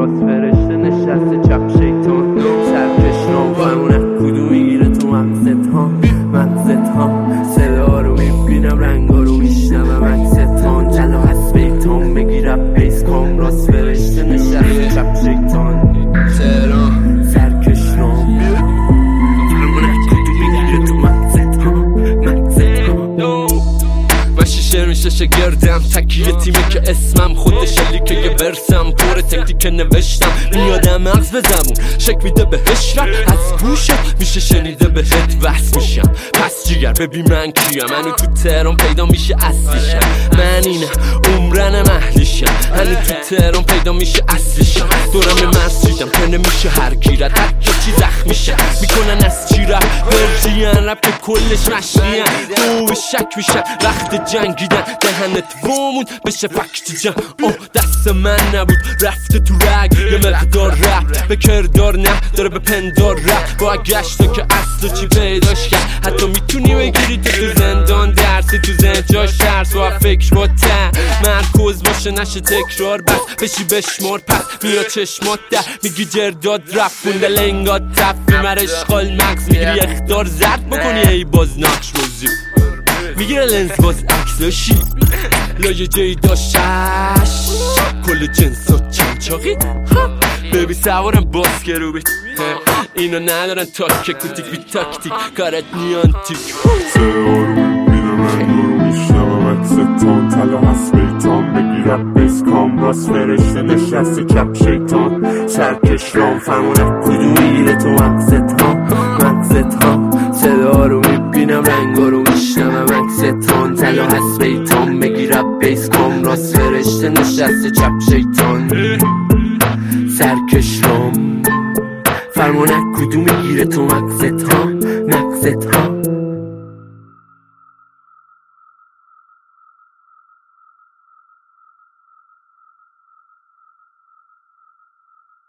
راست فرشته نشسته چپ شیطان سرکش رام فرمونه کدوم میگیره تو مغزت ها مغزت ها صدا رو میبینم رنگا رو میشنم عکستان جلو هست بیتان بگیرم بیس کام راست فرشته نشسته چپ شیطان سرکش رام فرمونه کدوم میگیره تو مغزت ها مغزت ها من شیشه میشه شگردم تکیه تیمه که اسمم خودش لیکه یه ورسم پر تکتیک نوشتم میادم مغز به زبون شک میده بهش رب از گوشت میشه شنیده بهت وصل میشم پس جیگر ببین من کیم منو تو تهران پیدا میشه اصلیشم من اینه عمرن محلیشم هنو تو تهران پیدا میشه اصلیشم دورم مرسیدم که نمیشه هر گیرد هر چی زخم میشه میکنن از چی رب ورژین رب که کلش مشنیه تو شک میشه وقت جنگیدن دهنت بومون بشه فکت جن دست من نبود رفته تو رگ یه مقدار رب به کردار نه داره به پندار رب با گشتا که اصلا چی پیداش کرد حتی میتونی بگیری تو زندان درسی تو زند جاش ترس و فکر با مرکز باشه نشه تکرار بس بشی بشمار پس میاد چشمات در میگی جرداد رفت بونده لنگات تف بیمر اشغال مغز میگیری اختار زرد بکنی ای باز نقش بازی میگیره لنز باز عکساشی لایه جایی داشتش کل جنس و چنچاقی ببی سوارم باز گروبیت اینا ندارن تاکه کتیک بی تاکتیک کارت نیانتیک سهارو میبینم رنگارو میشنم عکستان تلا هست بیتان بگیرم بیس کام راست فرشته نشسته چپ شیطان سرکش رام فرمونه کدوم میگیره تو مغزت ها مغزت ها صدا رو میبینم رنگا رو میشنم عکستان تلا هست بیتان بگیرم بیس کام راست فرشته نشسته چپ شیطان سرکش رام فرمونه کدوم میگیره تو مغزت ها مغزت ها